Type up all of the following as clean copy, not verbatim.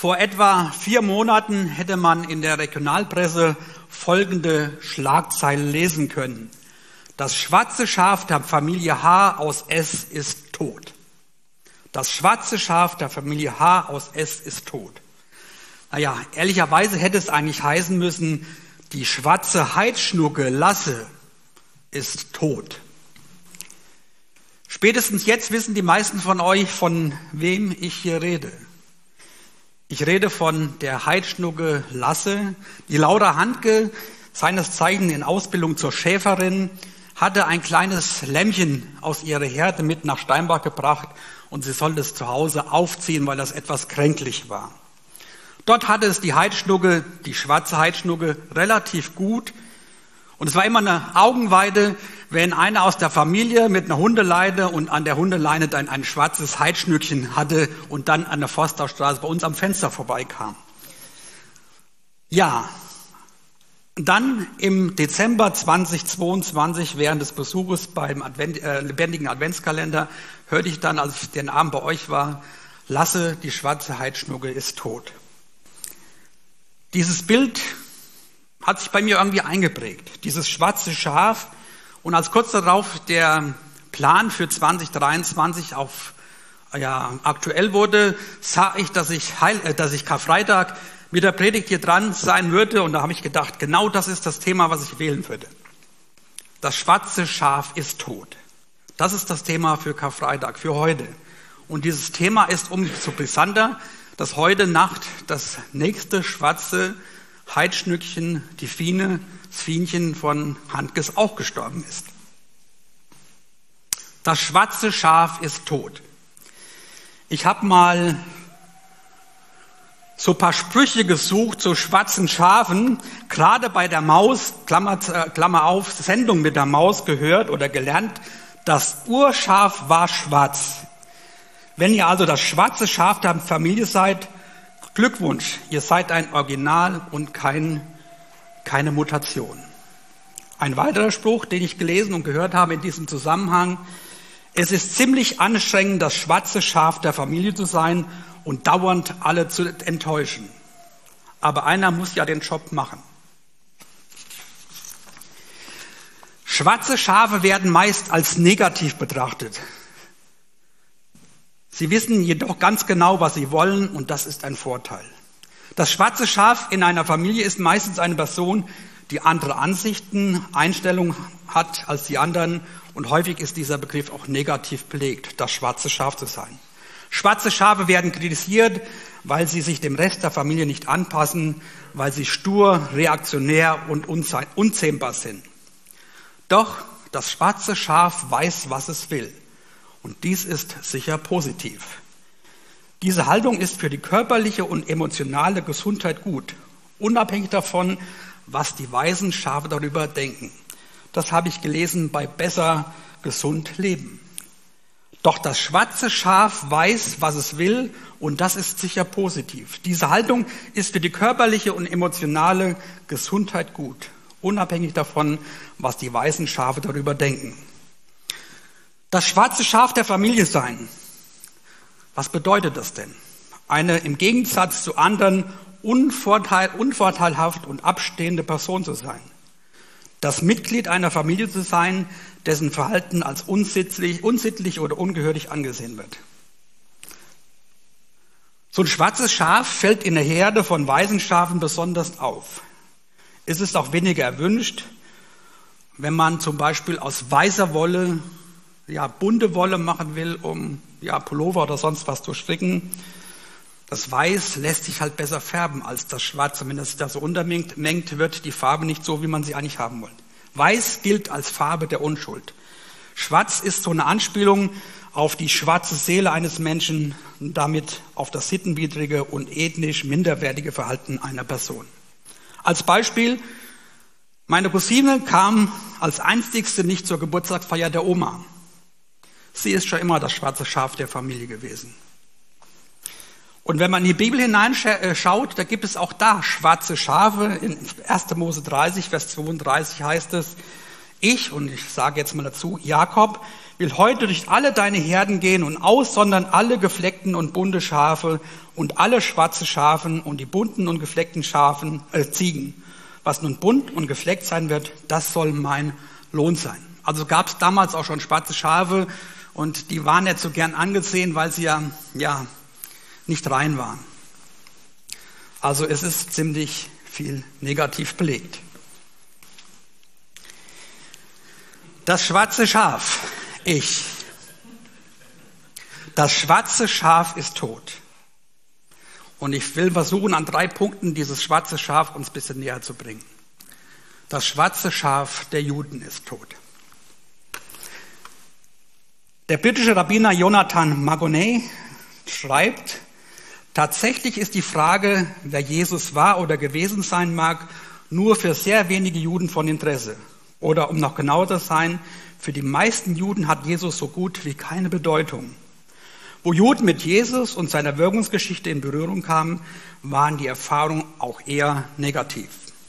Vor etwa 4 Monaten hätte man in der Regionalpresse folgende Schlagzeile lesen können. Das schwarze Schaf der Familie H. aus S. ist tot. Das schwarze Schaf der Familie H. aus S. ist tot. Naja, ehrlicherweise hätte es eigentlich heißen müssen, die schwarze Heidschnucke Lasse ist tot. Spätestens jetzt wissen die meisten von euch, von wem ich hier rede. Ich rede von der Heidschnucke Lasse. Die Laura Handke, seines Zeichens in Ausbildung zur Schäferin, hatte ein kleines Lämmchen aus ihrer Herde mit nach Steinbach gebracht und sie sollte es zu Hause aufziehen, weil das etwas kränklich war. Dort hatte es die Heidschnucke, die schwarze Heidschnucke, relativ gut. Und es war immer eine Augenweide, wenn einer aus der Familie mit einer Hundeleine und an der Hundeleine dann ein schwarzes Heidschnückchen hatte und dann an der Forstaustraße bei uns am Fenster vorbeikam. Ja, dann im Dezember 2022, während des Besuches beim lebendigen Adventskalender, hörte ich dann, als ich den Abend bei euch war, Lasse, die schwarze Heidschnucke ist tot. Dieses Bild hat sich bei mir irgendwie eingeprägt, dieses schwarze Schaf. Und als kurz darauf der Plan für 2023 aktuell wurde, sah ich, dass ich Karfreitag mit der Predigt hier dran sein würde. Und da habe ich gedacht, genau das ist das Thema, was ich wählen würde. Das schwarze Schaf ist tot. Das ist das Thema für Karfreitag, für heute. Und dieses Thema ist umso brisanter, dass heute Nacht das nächste schwarze Heidschnückchen, die Fine, das Fienchen von Handkes auch gestorben ist. Das schwarze Schaf ist tot. Ich habe mal so ein paar Sprüche gesucht zu schwarzen Schafen, gerade bei der Maus, Klammer auf, Sendung mit der Maus gehört oder gelernt, das Urschaf war schwarz. Wenn ihr also das schwarze Schaf der Familie seid, Glückwunsch, ihr seid ein Original und keine Mutation. Ein weiterer Spruch, den ich gelesen und gehört habe in diesem Zusammenhang: Es ist ziemlich anstrengend, das schwarze Schaf der Familie zu sein und dauernd alle zu enttäuschen. Aber einer muss ja den Job machen. Schwarze Schafe werden meist als negativ betrachtet. Sie wissen jedoch ganz genau, was sie wollen, und das ist ein Vorteil. Das schwarze Schaf in einer Familie ist meistens eine Person, die andere Ansichten, Einstellungen hat als die anderen, und häufig ist dieser Begriff auch negativ belegt, das schwarze Schaf zu sein. Schwarze Schafe werden kritisiert, weil sie sich dem Rest der Familie nicht anpassen, weil sie stur, reaktionär und unzähmbar sind. Doch das schwarze Schaf weiß, was es will. Und dies ist sicher positiv. Diese Haltung ist für die körperliche und emotionale Gesundheit gut, unabhängig davon, was die weisen Schafe darüber denken. Das habe ich gelesen bei Besser gesund leben. Doch das schwarze Schaf weiß, was es will, und das ist sicher positiv. Diese Haltung ist für die körperliche und emotionale Gesundheit gut, unabhängig davon, was die weisen Schafe darüber denken. Das schwarze Schaf der Familie sein. Was bedeutet das denn? Eine im Gegensatz zu anderen unvorteilhaft und abstehende Person zu sein. Das Mitglied einer Familie zu sein, dessen Verhalten als unsittlich oder ungehörig angesehen wird. So ein schwarzes Schaf fällt in der Herde von weißen Schafen besonders auf. Es ist auch weniger erwünscht, wenn man zum Beispiel aus weißer Wolle bunte Wolle machen will, um Pullover oder sonst was zu stricken. Das Weiß lässt sich halt besser färben als das Schwarz. Wenn das sich da so untermengt, wird die Farbe nicht so, wie man sie eigentlich haben will. Weiß gilt als Farbe der Unschuld. Schwarz ist so eine Anspielung auf die schwarze Seele eines Menschen und damit auf das sittenwidrige und ethnisch minderwertige Verhalten einer Person. Als Beispiel: Meine Cousine kam als einzigste nicht zur Geburtstagsfeier der Oma. Sie ist schon immer das schwarze Schaf der Familie gewesen. Und wenn man in die Bibel hineinschaut, da gibt es auch da schwarze Schafe. In 1. Mose 30, Vers 32 heißt es: Ich sage jetzt mal dazu, Jakob, will heute durch alle deine Herden gehen und aussondern alle gefleckten und bunte Schafe und alle schwarze Schafen und die bunten und gefleckten Ziegen. Was nun bunt und gefleckt sein wird, das soll mein Lohn sein. Also gab es damals auch schon schwarze Schafe und die waren nicht so gern angesehen, weil sie ja nicht rein waren. Also es ist ziemlich viel negativ belegt. Das schwarze Schaf, ich. Das schwarze Schaf ist tot. Und ich will versuchen, an 3 Punkten dieses schwarze Schaf uns ein bisschen näher zu bringen. Das schwarze Schaf der Juden ist tot. Der britische Rabbiner Jonathan Magonay schreibt, tatsächlich ist die Frage, wer Jesus war oder gewesen sein mag, nur für sehr wenige Juden von Interesse. Oder um noch genauer zu sein, für die meisten Juden hat Jesus so gut wie keine Bedeutung. Wo Juden mit Jesus und seiner Wirkungsgeschichte in Berührung kamen, waren die Erfahrungen auch eher negativ.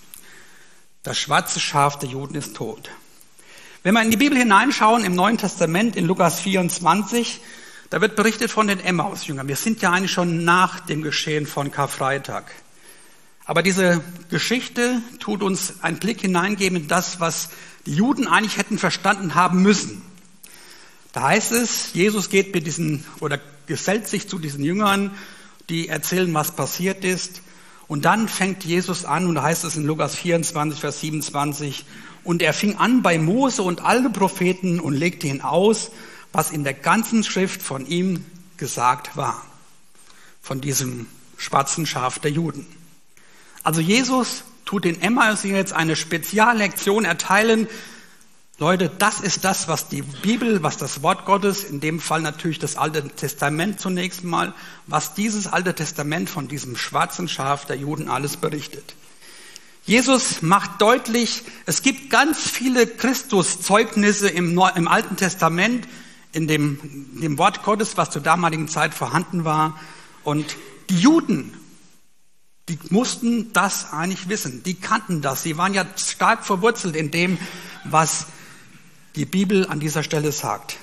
Das schwarze Schaf der Juden ist tot. Wenn wir in die Bibel hineinschauen, im Neuen Testament, in Lukas 24, da wird berichtet von den Emmaus-Jüngern. Wir sind ja eigentlich schon nach dem Geschehen von Karfreitag. Aber diese Geschichte tut uns einen Blick hineingeben in das, was die Juden eigentlich hätten verstanden haben müssen. Da heißt es, Jesus geht gesellt sich zu diesen Jüngern, die erzählen, was passiert ist. Und dann fängt Jesus an, und da heißt es in Lukas 24, Vers 27, und er fing an bei Mose und alle Propheten und legte ihn aus, was in der ganzen Schrift von ihm gesagt war. Von diesem schwarzen Schaf der Juden. Also Jesus tut den Emmaus jetzt eine Speziallektion erteilen. Leute, das ist das, was die Bibel, was das Wort Gottes, in dem Fall natürlich das Alte Testament zunächst mal, was dieses Alte Testament von diesem schwarzen Schaf der Juden alles berichtet. Jesus macht deutlich, es gibt ganz viele Christuszeugnisse im Alten Testament, in dem Wort Gottes, was zur damaligen Zeit vorhanden war. Und die Juden, die mussten das eigentlich wissen. Die kannten das. Sie waren ja stark verwurzelt in dem, was die Bibel an dieser Stelle sagt.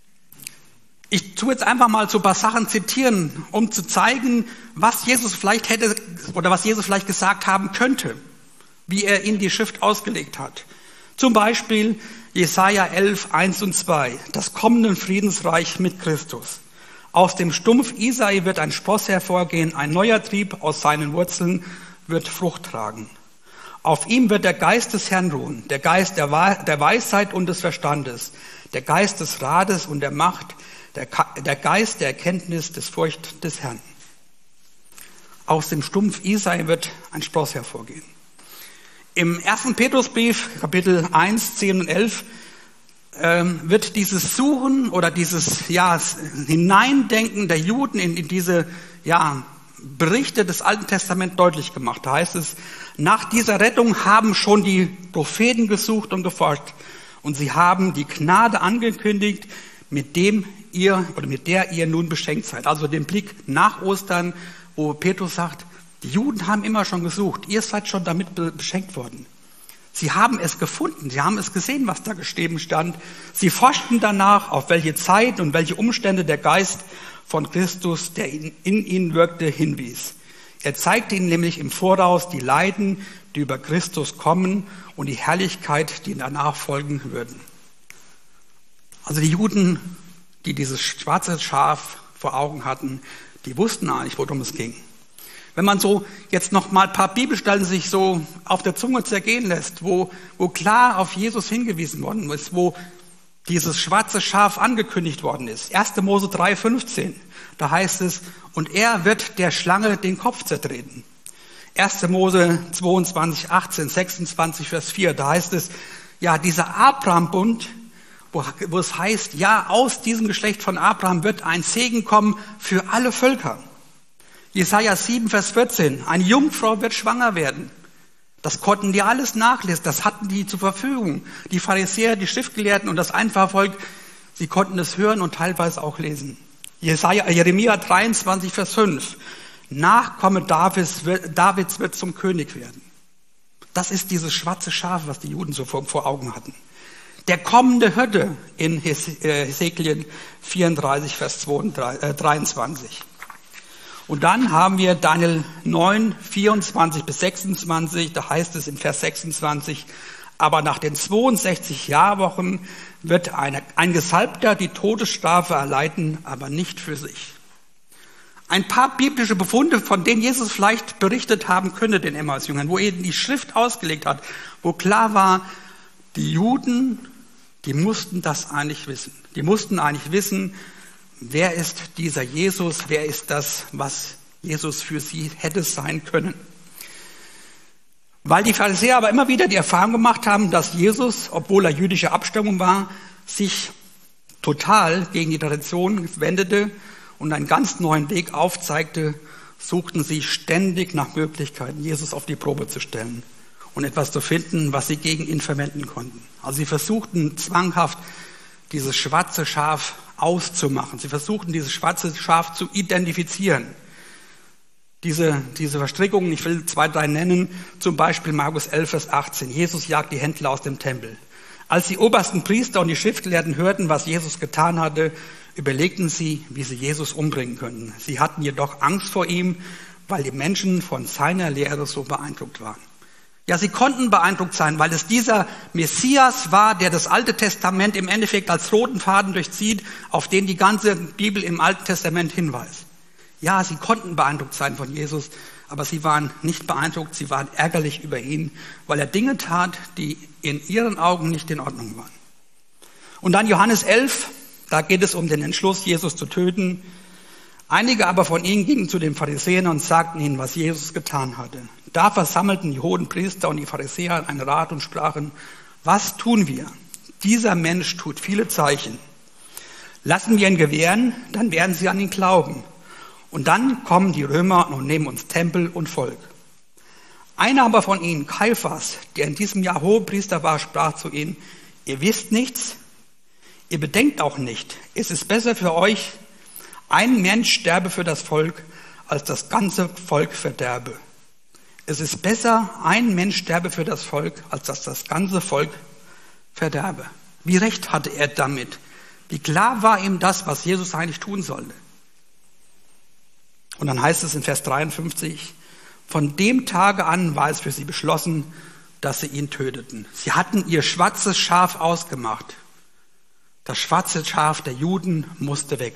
Ich tue jetzt einfach mal so ein paar Sachen zitieren, um zu zeigen, was Jesus vielleicht hätte oder was Jesus vielleicht gesagt haben könnte, wie er in die Schrift ausgelegt hat. Zum Beispiel Jesaja 11, 1 und 2, das kommende Friedensreich mit Christus. Aus dem Stumpf Isai wird ein Spross hervorgehen, ein neuer Trieb aus seinen Wurzeln wird Frucht tragen. Auf ihm wird der Geist des Herrn ruhen, der Geist der Weisheit und des Verstandes, der Geist des Rates und der Macht, der Geist der Erkenntnis, des Furcht des Herrn. Aus dem Stumpf Isai wird ein Spross hervorgehen. Im 1. Petrusbrief, Kapitel 1, 10 und 11, wird dieses Suchen oder dieses Hineindenken der Juden in diese Berichte des Alten Testaments deutlich gemacht. Da heißt es, nach dieser Rettung haben schon die Propheten gesucht und geforscht und sie haben die Gnade angekündigt, mit der ihr nun beschenkt seid. Also den Blick nach Ostern, wo Petrus sagt, die Juden haben immer schon gesucht, ihr seid schon damit beschenkt worden. Sie haben es gefunden, sie haben es gesehen, was da geschrieben stand. Sie forschten danach, auf welche Zeit und welche Umstände der Geist von Christus, der in ihnen wirkte, hinwies. Er zeigte ihnen nämlich im Voraus die Leiden, die über Christus kommen und die Herrlichkeit, die danach folgen würden. Also die Juden, die dieses schwarze Schaf vor Augen hatten, die wussten eigentlich, worum es ging. Wenn man so jetzt noch mal ein paar Bibelstellen sich so auf der Zunge zergehen lässt, wo klar auf Jesus hingewiesen worden ist, wo dieses schwarze Schaf angekündigt worden ist. 1. Mose 3,15, da heißt es, und er wird der Schlange den Kopf zertreten. 1. Mose 22, 18, 26, Vers 4, da heißt es, dieser Abraham-Bund, wo es heißt, aus diesem Geschlecht von Abraham wird ein Segen kommen für alle Völker. Jesaja 7, Vers 14, eine Jungfrau wird schwanger werden. Das konnten die alles nachlesen, das hatten die zur Verfügung. Die Pharisäer, die Schriftgelehrten und das einfache Volk, sie konnten es hören und teilweise auch lesen. Jeremia 23, Vers 5, Nachkomme Davids wird zum König werden. Das ist dieses schwarze Schaf, was die Juden so vor Augen hatten. Der kommende Hirte in Hesekiel 34, Vers 23. Und dann haben wir Daniel 9, 24 bis 26, da heißt es in Vers 26, aber nach den 62 Jahrwochen wird ein Gesalbter die Todesstrafe erleiden, aber nicht für sich. Ein paar biblische Befunde, von denen Jesus vielleicht berichtet haben könnte, den Emmaus-Jüngern, wo er die Schrift ausgelegt hat, wo klar war, die Juden, die mussten das eigentlich wissen. Die mussten eigentlich wissen, wer ist dieser Jesus, wer ist das, was Jesus für sie hätte sein können. Weil die Pharisäer aber immer wieder die Erfahrung gemacht haben, dass Jesus, obwohl er jüdischer Abstammung war, sich total gegen die Tradition wendete und einen ganz neuen Weg aufzeigte, suchten sie ständig nach Möglichkeiten, Jesus auf die Probe zu stellen und etwas zu finden, was sie gegen ihn verwenden konnten. Also sie versuchten zwanghaft, dieses schwarze Schaf auszumachen. Sie versuchten, dieses schwarze Schaf zu identifizieren. Diese Verstrickungen, ich will 2, 3 nennen, zum Beispiel Markus 11, Vers 18. Jesus jagt die Händler aus dem Tempel. Als die obersten Priester und die Schriftgelehrten hörten, was Jesus getan hatte, überlegten sie, wie sie Jesus umbringen könnten. Sie hatten jedoch Angst vor ihm, weil die Menschen von seiner Lehre so beeindruckt waren. Ja, sie konnten beeindruckt sein, weil es dieser Messias war, der das Alte Testament im Endeffekt als roten Faden durchzieht, auf den die ganze Bibel im Alten Testament hinweist. Ja, sie konnten beeindruckt sein von Jesus, aber sie waren nicht beeindruckt, sie waren ärgerlich über ihn, weil er Dinge tat, die in ihren Augen nicht in Ordnung waren. Und dann Johannes 11, da geht es um den Entschluss, Jesus zu töten. Einige aber von ihnen gingen zu den Pharisäern und sagten ihnen, was Jesus getan hatte. Da versammelten die hohen Priester und die Pharisäer einen Rat und sprachen, was tun wir? Dieser Mensch tut viele Zeichen. Lassen wir ihn gewähren, dann werden sie an ihn glauben. Und dann kommen die Römer und nehmen uns Tempel und Volk. Einer aber von ihnen, Kaiphas, der in diesem Jahr Hohepriester war, sprach zu ihnen, ihr wisst nichts, ihr bedenkt auch nicht. Es ist besser für euch, ein Mensch sterbe für das Volk, als das ganze Volk verderbe. Es ist besser, ein Mensch sterbe für das Volk, als dass das ganze Volk verderbe. Wie recht hatte er damit? Wie klar war ihm das, was Jesus eigentlich tun sollte? Und dann heißt es in Vers 53, von dem Tage an war es für sie beschlossen, dass sie ihn töteten. Sie hatten ihr schwarzes Schaf ausgemacht. Das schwarze Schaf der Juden musste weg.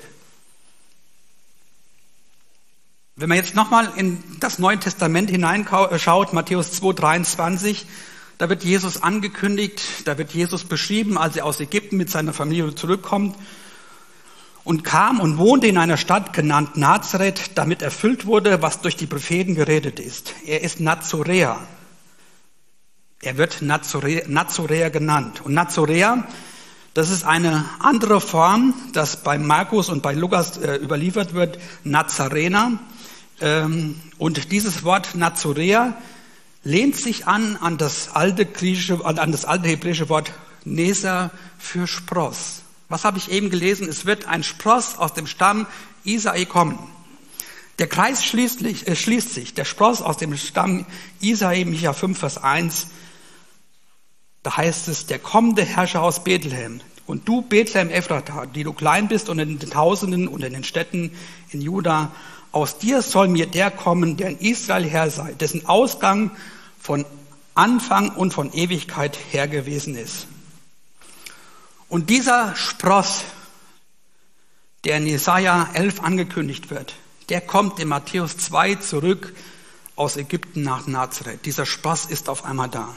Wenn man jetzt nochmal in das Neue Testament hineinschaut, Matthäus 2, 23, da wird Jesus angekündigt, da wird Jesus beschrieben, als er aus Ägypten mit seiner Familie zurückkommt und kam und wohnte in einer Stadt genannt Nazareth, damit erfüllt wurde, was durch die Propheten geredet ist. Er ist Nazoräer. Er wird Nazoräer genannt. Und Nazoräer, das ist eine andere Form, das bei Markus und bei Lukas überliefert wird, Nazarener. Und dieses Wort Nazoräer lehnt sich an das alte hebräische Wort Neser für Spross. Was habe ich eben gelesen? Es wird ein Spross aus dem Stamm Isai kommen. Der Kreis schließt sich. Der Spross aus dem Stamm Isai, Micha 5, Vers 1, da heißt es, der kommende Herrscher aus Bethlehem. Und du, Bethlehem Ephrata, die du klein bist und in den Tausenden und in den Städten in Juda, aus dir soll mir der kommen, der in Israel Herr sei, dessen Ausgang von Anfang und von Ewigkeit her gewesen ist. Und dieser Spross, der in Jesaja 11 angekündigt wird, der kommt in Matthäus 2 zurück aus Ägypten nach Nazareth. Dieser Spross ist auf einmal da.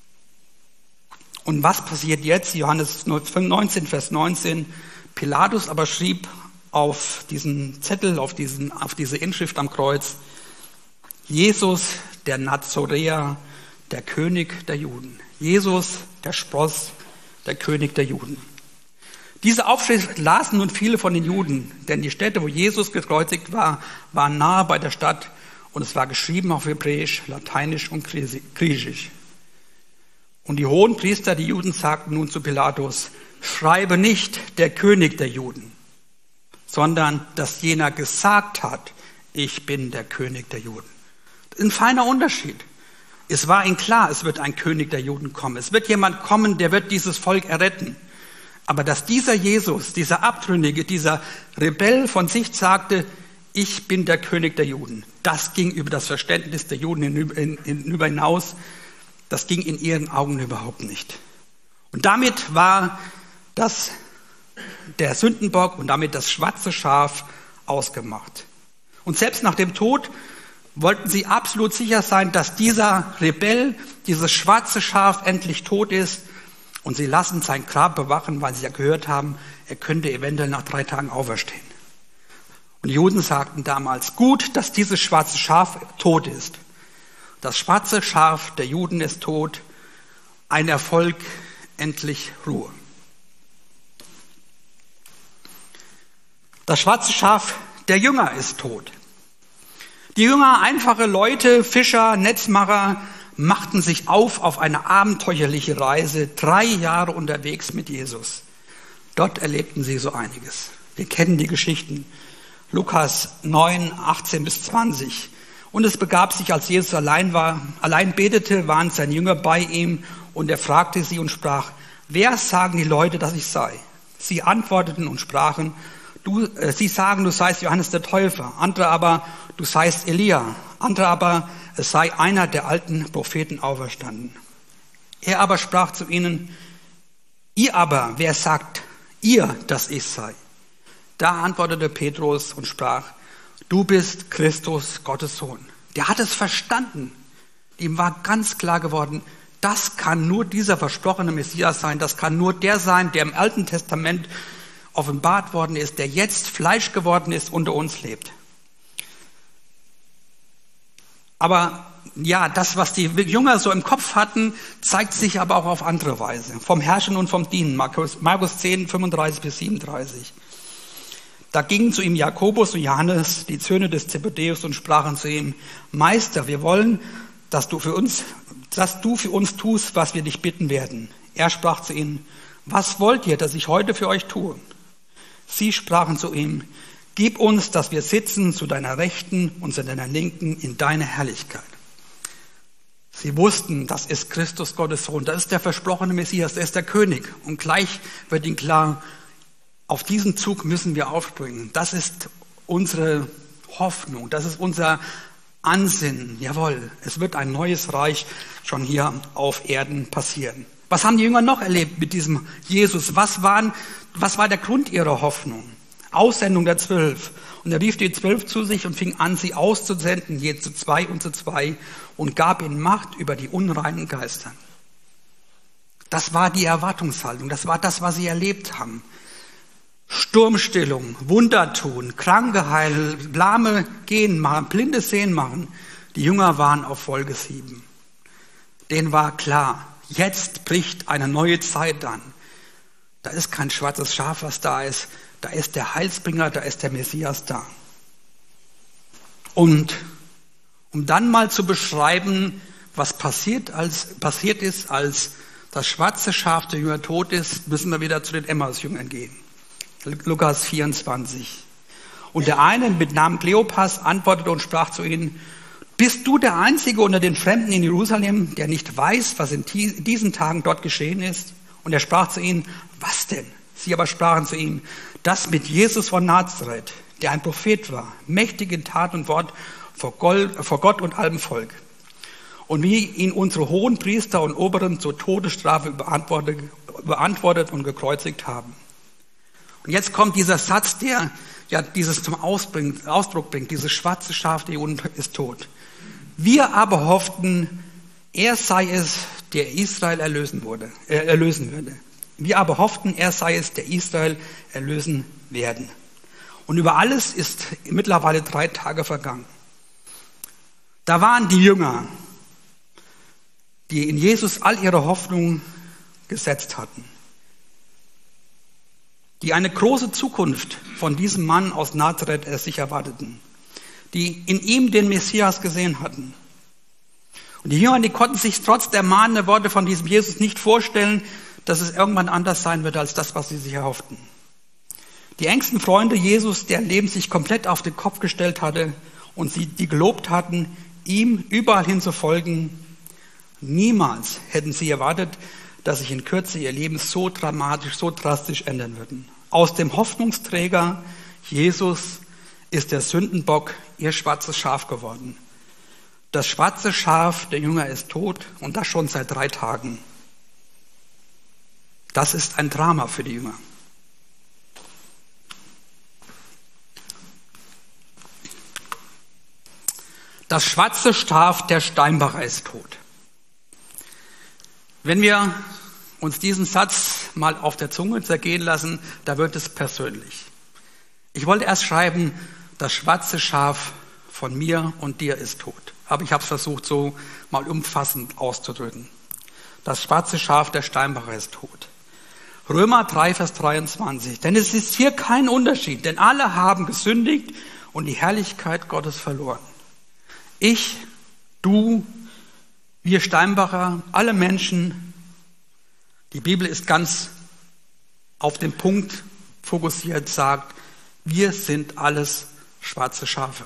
Und was passiert jetzt? Johannes 19, Vers 19. Pilatus aber schrieb auf diesen Zettel, auf diese Inschrift am Kreuz, Jesus, der Nazoräer, der König der Juden. Jesus, der Spross, der König der Juden. Diese Aufschrift lasen nun viele von den Juden, denn die Stätte, wo Jesus gekreuzigt war, waren nahe bei der Stadt und es war geschrieben auf Hebräisch, Lateinisch und Griechisch. Und die hohen Priester, die Juden, sagten nun zu Pilatus, schreibe nicht der König der Juden, sondern dass jener gesagt hat, ich bin der König der Juden. Ein feiner Unterschied. Es war ihnen klar, es wird ein König der Juden kommen. Es wird jemand kommen, der wird dieses Volk erretten. Aber dass dieser Jesus, dieser Abtrünnige, dieser Rebell von sich sagte, ich bin der König der Juden, das ging über das Verständnis der Juden hinüber hinaus. Das ging in ihren Augen überhaupt nicht. Und damit war der Sündenbock und damit das schwarze Schaf ausgemacht. Und selbst nach dem Tod wollten sie absolut sicher sein, dass dieser Rebell, dieses schwarze Schaf endlich tot ist. Und sie lassen sein Grab bewachen, weil sie ja gehört haben, er könnte eventuell nach 3 Tagen auferstehen. Und die Juden sagten damals, gut, dass dieses schwarze Schaf tot ist. Das schwarze Schaf der Juden ist tot, ein Erfolg, endlich Ruhe. Das schwarze Schaf der Jünger ist tot. Die Jünger, einfache Leute, Fischer, Netzmacher, machten sich auf eine abenteuerliche Reise, 3 Jahre unterwegs mit Jesus. Dort erlebten sie so einiges. Wir kennen die Geschichten. Lukas 9, 18 bis 20. Und es begab sich, als Jesus allein betete, waren seine Jünger bei ihm und er fragte sie und sprach, wer sagen die Leute, dass ich sei? Sie antworteten und sprachen, sie sagen, du seist Johannes der Täufer, andere aber, du seist Elia, andere aber, es sei einer der alten Propheten auferstanden. Er aber sprach zu ihnen, ihr aber, wer sagt ihr, dass ich sei? Da antwortete Petrus und sprach, du bist Christus, Gottes Sohn. Der hat es verstanden. Ihm war ganz klar geworden, das kann nur dieser versprochene Messias sein, das kann nur der sein, der im Alten Testament offenbart worden ist, der jetzt Fleisch geworden ist, unter uns lebt. Aber ja, das, was die Jünger so im Kopf hatten, zeigt sich aber auch auf andere Weise. Vom Herrschen und vom Dienen. Markus 10, 35 bis 37. Da gingen zu ihm Jakobus und Johannes, die Söhne des Zebedäus, und sprachen zu ihm, Meister, wir wollen, dass du für uns tust, was wir dich bitten werden. Er sprach zu ihnen, was wollt ihr, dass ich heute für euch tue? Sie sprachen zu ihm, gib uns, dass wir sitzen zu deiner Rechten und zu deiner Linken in deiner Herrlichkeit. Sie wussten, das ist Christus, Gottes Sohn, das ist der versprochene Messias, der ist der König. Und gleich wird ihnen klar, auf diesen Zug müssen wir aufspringen. Das ist unsere Hoffnung, das ist unser Ansinnen. Jawohl, es wird ein neues Reich schon hier auf Erden passieren. Was haben die Jünger noch erlebt mit diesem Jesus? Was war der Grund ihrer Hoffnung? Aussendung der 12. Und er rief die 12 zu sich und fing an, sie auszusenden, je zu 2 und zu 2, und gab ihnen Macht über die unreinen Geister. Das war die Erwartungshaltung, das war das, was sie erlebt haben. Sturmstillung, Wunder tun, Kranke heilen, Lahme gehen machen, Blinde sehen machen. Die Jünger waren auf Folge 7. Denen war klar, jetzt bricht eine neue Zeit an. Da ist kein schwarzes Schaf, was da ist der Heilsbringer, da ist der Messias da. Und um dann mal zu beschreiben, was passiert ist, als das schwarze Schaf der Jünger tot ist, müssen wir wieder zu den Emmaus-Jüngern gehen. Lukas 24. Und der eine mit Namen Kleopas antwortete und sprach zu ihnen, bist du der Einzige unter den Fremden in Jerusalem, der nicht weiß, was in diesen Tagen dort geschehen ist? Und er sprach zu ihnen, was denn? Sie aber sprachen zu ihm, das mit Jesus von Nazareth, der ein Prophet war, mächtig in Tat und Wort vor Gott und allem Volk. Und wie ihn unsere hohen Priester und Oberen zur Todesstrafe beantwortet und gekreuzigt haben. Und jetzt kommt dieser Satz, der ja dieses zum Ausdruck bringt, dieses schwarze Schaf der Juden ist tot. Wir aber hofften, er sei es, der Israel erlösen würde. Wir aber hofften, er sei es, der Israel erlösen werden. Und über alles ist mittlerweile 3 Tage vergangen. Da waren die Jünger, die in Jesus all ihre Hoffnung gesetzt hatten, die eine große Zukunft von diesem Mann aus Nazareth sich erwarteten, die in ihm den Messias gesehen hatten. Und die Jünger, die konnten sich trotz der mahnenden Worte von diesem Jesus nicht vorstellen, dass es irgendwann anders sein wird als das, was sie sich erhofften. Die engsten Freunde Jesus, deren Leben sich komplett auf den Kopf gestellt hatte und die gelobt hatten, ihm überall hin zu folgen, Niemals hätten sie erwartet, dass sich in Kürze ihr Leben so dramatisch, so drastisch ändern würden. Aus dem Hoffnungsträger Jesus ist der Sündenbock ihr schwarzes Schaf geworden. Das schwarze Schaf, der Jünger, ist tot und das schon seit 3 Tagen. Das ist ein Drama für die Jünger. Das schwarze Schaf der Steinbacher ist tot. Wenn wir uns diesen Satz mal auf der Zunge zergehen lassen, da wird es persönlich. Ich wollte erst schreiben, das schwarze Schaf von mir und dir ist tot. Aber ich habe es versucht, so mal umfassend auszudrücken. Das schwarze Schaf der Steinbacher ist tot. Römer 3, Vers 23. Denn es ist hier kein Unterschied, denn alle haben gesündigt und die Herrlichkeit Gottes verloren. Ich, du, wir Steinbacher, alle Menschen, die Bibel ist ganz auf den Punkt fokussiert, sagt, wir sind alles schwarze Schafe.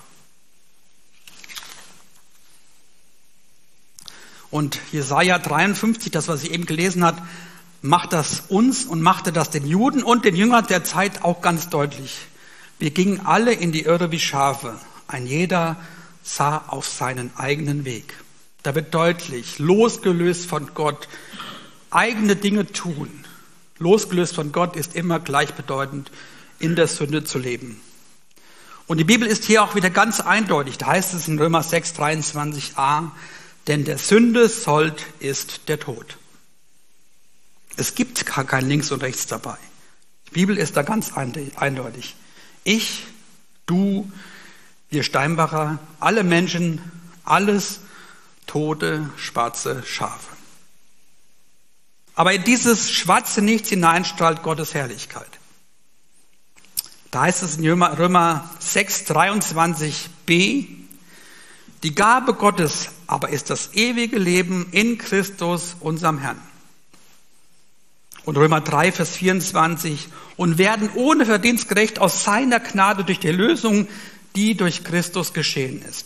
Und Jesaja 53, das, was ich eben gelesen habe, macht das uns und machte das den Juden und den Jüngern der Zeit auch ganz deutlich. Wir gingen alle in die Irre wie Schafe, ein jeder sah auf seinen eigenen Weg. Da wird deutlich, losgelöst von Gott, eigene Dinge tun. Losgelöst von Gott ist immer gleichbedeutend, in der Sünde zu leben. Und die Bibel ist hier auch wieder ganz eindeutig. Da heißt es in Römer 6, 23a, denn der Sünde Sold ist der Tod. Es gibt gar kein Links und Rechts dabei. Die Bibel ist da ganz eindeutig. Ich, du, wir Steinbacher, alle Menschen, alles tote, schwarze Schafe. Aber in dieses schwarze Nichts hinein strahlt Gottes Herrlichkeit. Da heißt es in Römer 6, 23b, die Gabe Gottes aber ist das ewige Leben in Christus, unserem Herrn. Und Römer 3, Vers 24, und werden ohne Verdienst gerecht aus seiner Gnade durch die Erlösung, die durch Christus geschehen ist.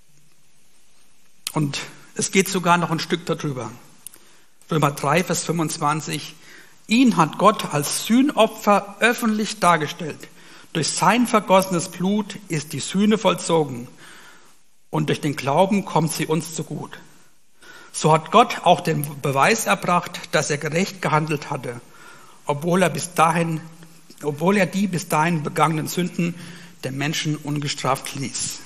Und es geht sogar noch ein Stück darüber. Römer 3, Vers 25, ihn hat Gott als Sühnopfer öffentlich dargestellt. Durch sein vergossenes Blut ist die Sühne vollzogen und durch den Glauben kommt sie uns zugut. So hat Gott auch den Beweis erbracht, dass er gerecht gehandelt hatte, obwohl er die bis dahin begangenen Sünden der Menschen ungestraft ließ.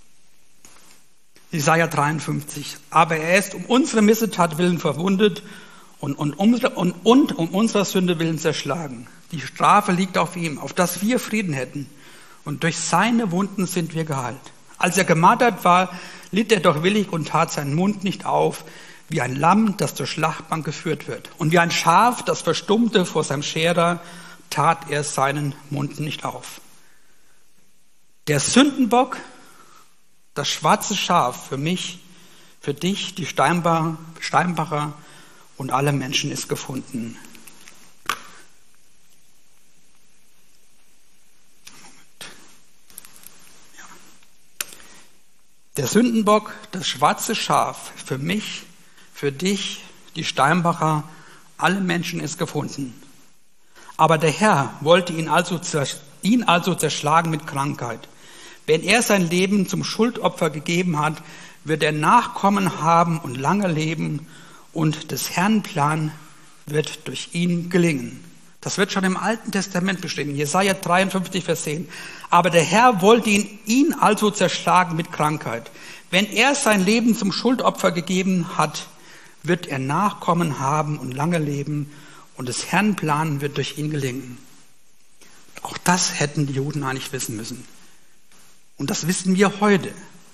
Jesaja 53. Aber er ist um unsere Missetat willen verwundet und um unserer Sünde willen zerschlagen. Die Strafe liegt auf ihm, auf dass wir Frieden hätten. Und durch seine Wunden sind wir geheilt. Als er gemartert war, litt er doch willig und tat seinen Mund nicht auf, wie ein Lamm, das zur Schlachtbank geführt wird. Und wie ein Schaf, das verstummte vor seinem Scherer, tat er seinen Mund nicht auf. Der Sündenbock, das schwarze Schaf für mich, für dich, die Steinbacher und alle Menschen ist gefunden. Der Sündenbock, das schwarze Schaf für mich, für dich, die Steinbacher, alle Menschen ist gefunden. Aber der Herr wollte ihn also zerschlagen mit Krankheit. Wenn er sein Leben zum Schuldopfer gegeben hat, wird er Nachkommen haben und lange leben und des Herrn Plan wird durch ihn gelingen. Das wird schon im Alten Testament beschrieben, Jesaja 53, Vers 10. Aber der Herr wollte ihn also zerschlagen mit Krankheit. Wenn er sein Leben zum Schuldopfer gegeben hat, wird er Nachkommen haben und lange leben und des Herrn Plan wird durch ihn gelingen. Auch das hätten die Juden eigentlich wissen müssen. Und das wissen wir heute.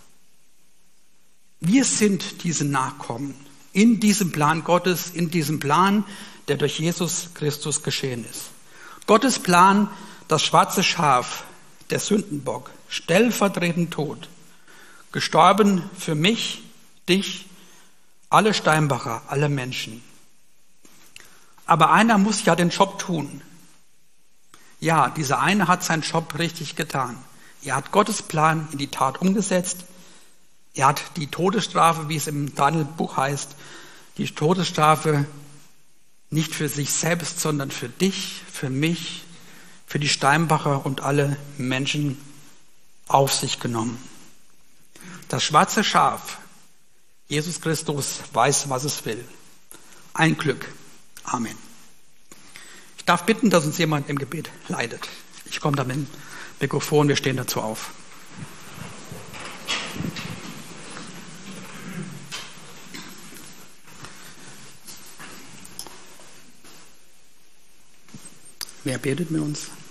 Wir sind diese Nachkommen in diesem Plan Gottes, in diesem Plan, der durch Jesus Christus geschehen ist. Gottes Plan, das schwarze Schaf, der Sündenbock, stellvertretend tot, gestorben für mich, dich, alle Steinbacher, alle Menschen. Aber einer muss ja den Job tun. Ja, dieser eine hat seinen Job richtig getan. Er hat Gottes Plan in die Tat umgesetzt. Er hat die Todesstrafe, wie es im Daniel-Buch heißt, die Todesstrafe nicht für sich selbst, sondern für dich, für mich, für die Steinbacher und alle Menschen auf sich genommen. Das schwarze Schaf, Jesus Christus, weiß, was es will. Ein Glück. Amen. Ich darf bitten, dass uns jemand im Gebet leitet. Ich komme da mit dem Mikrofon, wir stehen dazu auf. Wer betet mit uns?